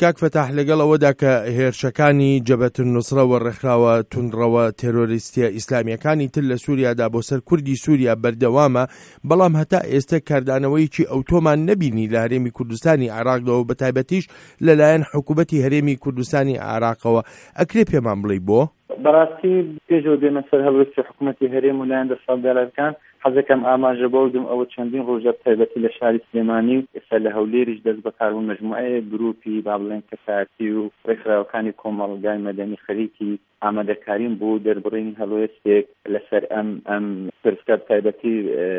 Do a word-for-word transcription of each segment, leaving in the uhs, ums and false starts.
کاک فتاح لەگەڵ ئەوەدا کە هێرشەکانی جەبهەت النوسرە وەڕێکخراوە توندڕەوە تێرۆریستیە ئیسلامیەکانی تر لە سووریادا بۆ سەر کوردی سووریا بەردەوامە، بەڵام هەتا ئێستا کاردانەوەیکی ئەوتۆمان نەبینی لە هەرێمی کوردستانی عێراقەوە، بە تایبەتیش لەلایەن حکوومەتی هەرێمی کوردستانی عێراقەوە. ئەکرێ پێمان بڵێ بۆ؟ بەڕاستی پێشەوە دێمە سەر هەڵوێستی حکوومەتی هەرێم و لایەن دەسەڵاتدارەکان حەزەکەم ئاماژە بەودم ئەوە چەندین ڕۆژە تایبەتی لە شاری سلێمانی و ئێستا لە هەولێریش دەست بەکاربوون مەجموعەیە گروپی با بڵێن کەسایەتی و ڕێکخراوەکانی کۆمەڵگای مەدەنی خەریکی ئامادەکارین بۆ دەربڕینی هەڵوێستێک لەسەر ئەم ئەم پرسکە تایبەتی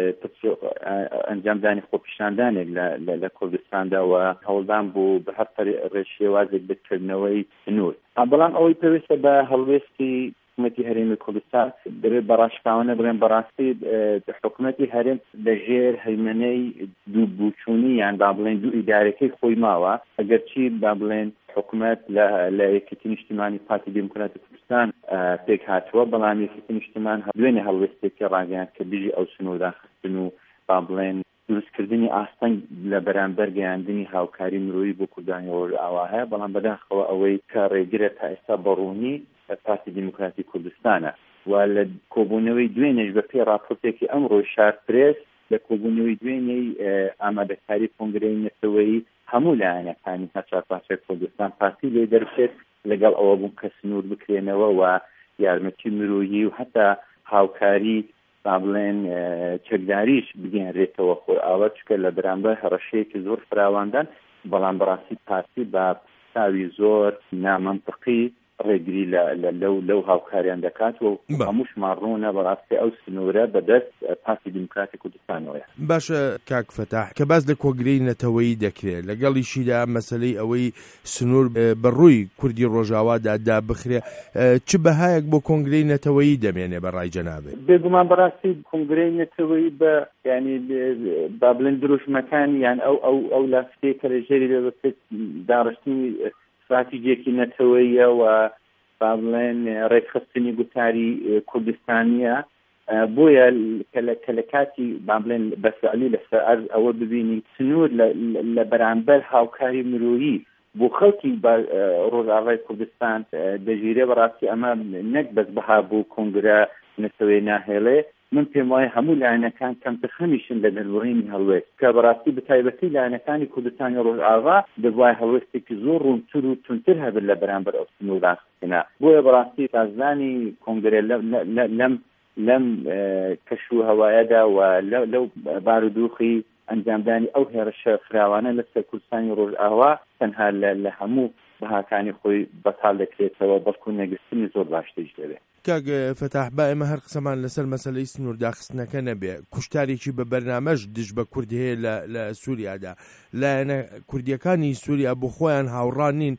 ئەنجامدانی خۆپیشاندانێک لە کوردستاندا و هەوڵدان بوو بە هەر ڕێژێوازێک بکردنەوەی نور. بەڵام ئەوەی پێویستە بە هەڵوێستی حکوومەتی هەرێمی کوردستان دەبێت بەڕاشکاوانە بڵێن بەڕاستی حکوومەتی هەرێم لەژێر هەیمەنەی دوو بووچوونی یان با بڵێن دوو ئیدارەکەی خۆی ماوە، ئەگەرچی با بڵێن حکوومەت لە یەکێتی نیشتیمانی پارتی دیموکراتی کوردستان پێک هاتووە، بەڵام یەکێتی نیشتیمان دوێنێ هەڵوێستێکی ڕاگەیاند کە دژی ئەو سنورداخستن و با بڵێن دروستکردنی ئاستەنگ لە بەرامبەر گەیاندنی هاوکاری مرۆیی بۆ کوردانی ڕۆژئاوا هەیە، بەڵام بەداخەوە ئەوەی کە ڕێگرە تا ئێستا بەڕوونی پارتی دیموکراتی کوردستانە و لە کۆبوونەوەی دوێنێش بە پێی راپۆرتێکی ئەمڕۆ شار پرێس لە کۆبوونەوەی دوێنەی ئامادەکاری کۆنگرەی نەتەوەیی هەموو لایەنەکانی هەرچار پارچەی کوردستان پارتی لێ دەرچێت لەگەڵ ئەوە بوون کە سنوور بکرێنەوە و یارمەتی مرۆیی و هەتا هاوکاری با بڵێن چەکداریش بگەێنرێتەوە خۆی ئاوا چکە لە بەرامبەر هەڕەشەیەکی زۆر فراواندان، بەڵام بەڕاستی پارتی بە ساوی زۆر نامەنتقی ڕێگری لەو لەو هاوکاریان دەکات و هەمووشمان ڕوونە بەڕاستی ئەو سنوورە بەدەست پارتی دیموکراتی کوردستانەوەیە. باشە کاک فتاح، کە باز لە کۆنگرەی نەتەوەیی دەکرێت لەگەڵیشیدا مەسەلەی ئەوەی سنوور بەڕووی کوردی ڕۆژاوادا دا بخرێ، چ بەهایەک بۆ کۆنگرەی نەتەوەیی دەمێنێ بەڕای جەنابێت؟ بێگومان بەڕاستی کۆنگرەی نەتەوەیی بە ینی با بڵێن دروشمەکانی یان ئەو ئەو ئەو لاستەیە کە لەژێری دەبێت داڕشتنی استراتیجێکی نەتەوەیە و با بڵێن ڕێکخستنی گوتاری کوردستانیە، بۆیە کە لە کاتی با بڵێن بەفعلی لەسەر ئەرز ئەوە ببینی سنوور لە بەرامبەر هاوکاری مرۆیی بۆ خەڵکی ڕۆژئاوای کوردستان دەژیرێ. بەڕاستی ئەمە نەک بەس بەها بوو کۆنگرە نەتەوەی ناهێڵێ، من پێم وایە هەموو لایەنەکان کەمتر خەمیشن لە دەربڕینی هەڵوێست کە بەڕاستی بەتایبەتی لایەنەکانی کوردستانی ڕۆژئاوا دەبوایە هەڵوێستێکی زۆر ڕوونتر و تونتر هەبێت لە بەرامبەر ئەو سنوورداخستنە. بۆیە بەڕاستی تازانی کۆنگرە لەم لەم کەش و هەوایەدا و لەو بارودۆخی ئەنجامدانی ئەو هێرشە فراوانە لەسەر کوردستانی ڕۆژئاوا تەنها لە هەموو بەهاکانی خۆی بەتاڵ دەکرێتەوە، بەڵکو نەگەستنی زۆر باشترش دەبێت. کاک فتاح، با ئێمە هەر قسەمان لەسەر مەسەلەی سنوورداخستنەکە نەبێ، کوشتارێکی بە بەرنامەش دژ بە کورد هەیە لە سووریادا، لایەنە کوردیەکانی سووریا بۆ خۆیان هاوڕان نین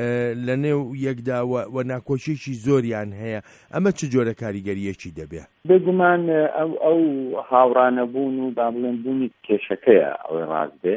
لە نێو یەکدا و ناکۆچیێکی زۆریان هەیە، ئەمە چ جۆرە کاریگەریەکی دەبێ؟ بێگومان ئەو ئەو هاوڕانەبوون و با بڵێن بوونی کێشەکەیە ئەوەی ڕاست بێ،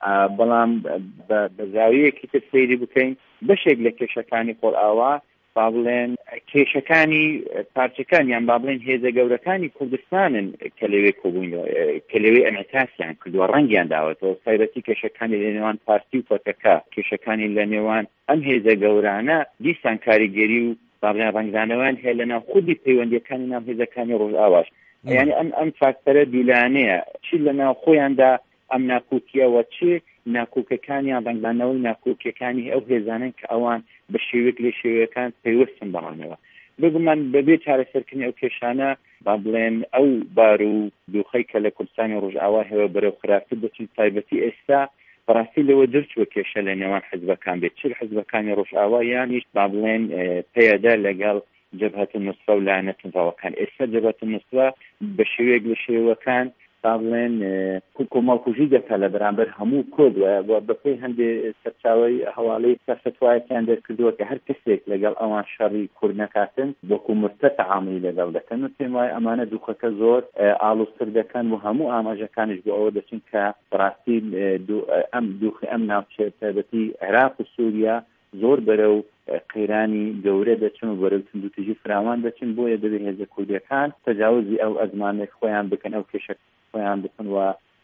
بەڵام بە زاویەکی تر سەیری بکەین بەشێک لە کێشەکانی خۆرئاوا با بڵێن کێشەکانی پارچەکانیان با بڵێن هێزە گەورەکانی کوردستانن کە لەوێ کۆبوونەوە کە لەوێ ئەنعکاسیان کردووە، ڕەنگیان داوەتەوە تایبەتی کێشەکانی لە نێوان پارتی و پەتەکە، کێشەکانی لە نێوان ئەم هێزە گەورانە دیسان کاریگەری و با بڵێن ڕەنگدانەوەیان هەیە لەناو خودی پەیوەندیەکانی ناو هێزەکانی ڕۆژئاواش. یعنی ئەم ئەم فاکتەرە دوولانەیە، چی لەناو خۆیاندا ئەم ناکۆکیەوە، چی ناکۆکەکانیان ڕەنگدانەوەی ناکۆکیەکانی ئەو هێزانن کە ئەوان بە شێوەیەک لە شێوەیەکان پەیوەستن بەڕانەوە. بگومان بەبێ چارەسەرکردنی ئەو کێشانە با بڵێن ئەو بار و دووخەی کە لە کوردستانی ڕۆژئاوا هەیە بەرەو خراپتر دەچین، تایبەتی ئێستا بەڕاستی لەوە دەرچووە کێشە لە نێوان حزبەکان بێت، چ حزبەکانی ڕۆژئاوا یانیش با بڵێن پەیەدا لەگەڵ جەبهەت النوسرە و لایەنە تونڕەوەکان. ئێستا جەبهەت النوسرە بە شێوەیەک لە شێوەکان با بڵێن کۆمەڵکوژی دەکات لە بەرامبەر هەموو کورد و بەپێی هەندێک سەرچاوەی هەواڵەی فتوایەکیان دەرکردووە کە هەر کەسێک لەگەڵ ئەوان شەڕی کورد نەکاتن وەکو مرتە تەعاملی لەگەڵ دەکەن و پێم وایە ئەمانە دووخەکە زۆر ئاڵوستر دەکەن و هەموو ئاماژەکانش بۆ ئەوە دەچن کە بەڕاستی ئەم دووخی ئەم ناوچەی تایبەتی عێراق و سووریا زۆر بەرەو قەیرانی گەورە دەچن و بەرەو تندوتیژی فراوان دەچن، بۆیە دەبێت هێزە کوردیەکان تەجاوزی ئەو ئەزمانێک خۆیان بکەن، ئەو کێشە خۆیان بکەن و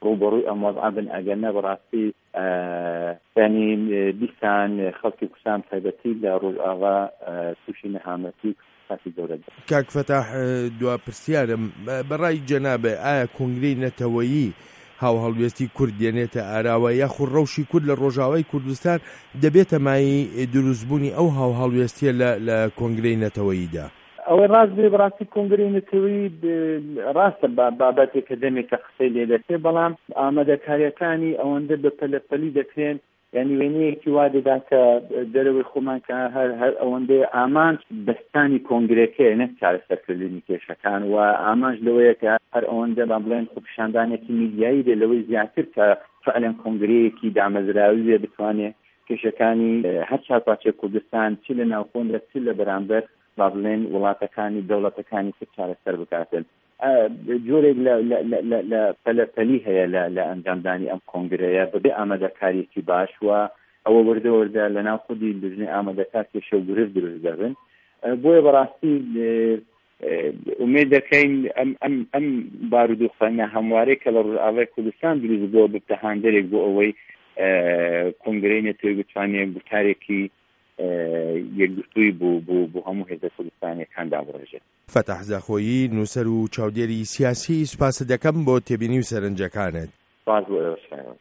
ڕوبەڕووی ئەم وەضعە بن ئەگەنە بەڕاستی ینی دیسان خەڵکی کوردستان تایبەتی لە ڕۆژئاوا تووشی نەهامەتی کاک فەتاح دوا پرسیارم بەڕای جەنابێ ئایا کۆنگرەی نەتەوەیی هاو هەڵوێستی کورد دێنێتە ئاراوە یاخود ڕەوشی کورد لە ڕۆژاوای کوردستان دەبێتە مای دروستبوونی ئەو هاو هەڵوێستیە لە کۆنگرەی نەتەوەییدا؟ ئەوەی ڕاست بێ بەڕاستی کۆنگرەی نەتەوەیی ڕاستە بابەتێک کە دەمێکە قسەی لێ دەکرێت بەڵام ئامادەکاریەکانی ئەوەندە بە پەلەپەلی دەکرێن یعنی وێنەیەکی وا دەدا کە دەرەوەی خۆمان کە هەر هەر ئەوەندەی ئامان بەستانی کۆنگرەکەی نەک چارەسەرکردنی کێشەکان و ئامانج لەوەیە کە هەر ئەوەندە با بڵێن خۆپیشاندانێکی میدیایی دێ لەوەی زیاتر کە فعلەن کۆنگرەیەکی دامەزراوی بێ بتوانێت کێشەکانی هەر چارپاچێ کوردستان چ لە ناوخۆندا چ لە بەرامبەر با بڵێن وڵاتەکانی دەوڵەتەکانی تر چارەسەر بکاتن. جۆرێک لە پەلەپەلی هەیە لە ئەنجامدانی ئەم کۆنگرەیە بەبێ ئامادەکاریەکی باش وە ئەوە وەردە وەردە لە ناو خودی دژنی ئامادەکار کێشە و گرفت دروست دەبن. بۆیە بەڕاستی ئومێد دەکەین ئەم بارودۆخانە هەموارەی کە لە ڕۆژئاوای کوردستان دروست بووە بتەهاندەرێک بۆ ئەوەی کۆنگرەی نەتەوەیی بتوانێت گوتارێکی یەکگرتووی بوو بوو بۆ هەموو هێزە کوردستانیەکان دابڕێژێت. فەتاح زاخۆیی نووسەر و چاودێری سیاسی سوپاس دەکەم بۆ تێبینی و سەرنجەکانت. سپاس بۆ ئێوە.